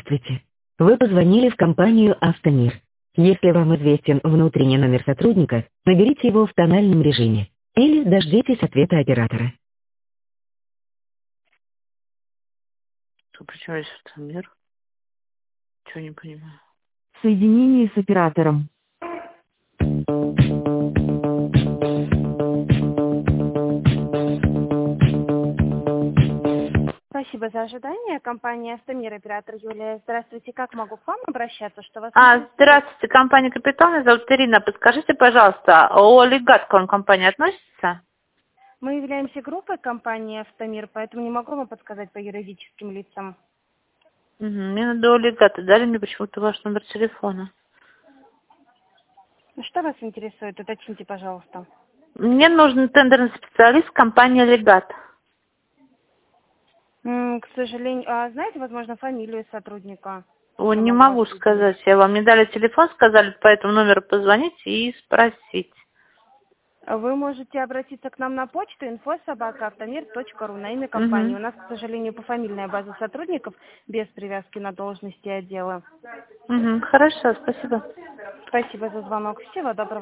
Здравствуйте. Вы позвонили в компанию «Автомир». Если вам известен внутренний номер сотрудника, наберите его в тональном режиме или дождитесь ответа оператора. Почему есть Автомир? Чего не понимаю. Соединение с оператором. Спасибо за ожидание. Компания «Автомир», оператор Юлия. Здравствуйте. Как могу к вам обращаться? Что вас интересует? Здравствуйте, компания «Капитал», меня зовут Ирина. Подскажите, пожалуйста, олигат к вам компания относится? Мы являемся группой компании «Автомир», поэтому не могу вам подсказать по юридическим лицам. Мне надо олигаты. Дали мне почему-то ваш номер телефона. Что вас интересует? Уточните, пожалуйста. Мне нужен тендерный специалист компании «Олигат». К сожалению, знаете, возможно, фамилию сотрудника? Я Не могу могу вас соединить. сказать. Я вам не дали телефон, сказали по этому номеру позвонить и спросить. Вы можете обратиться к нам на почту info@автомир.ру на имя компании. У нас, к сожалению, пофамильная база сотрудников без привязки на должности и отдела. Хорошо, спасибо. Спасибо за звонок. Всего доброго.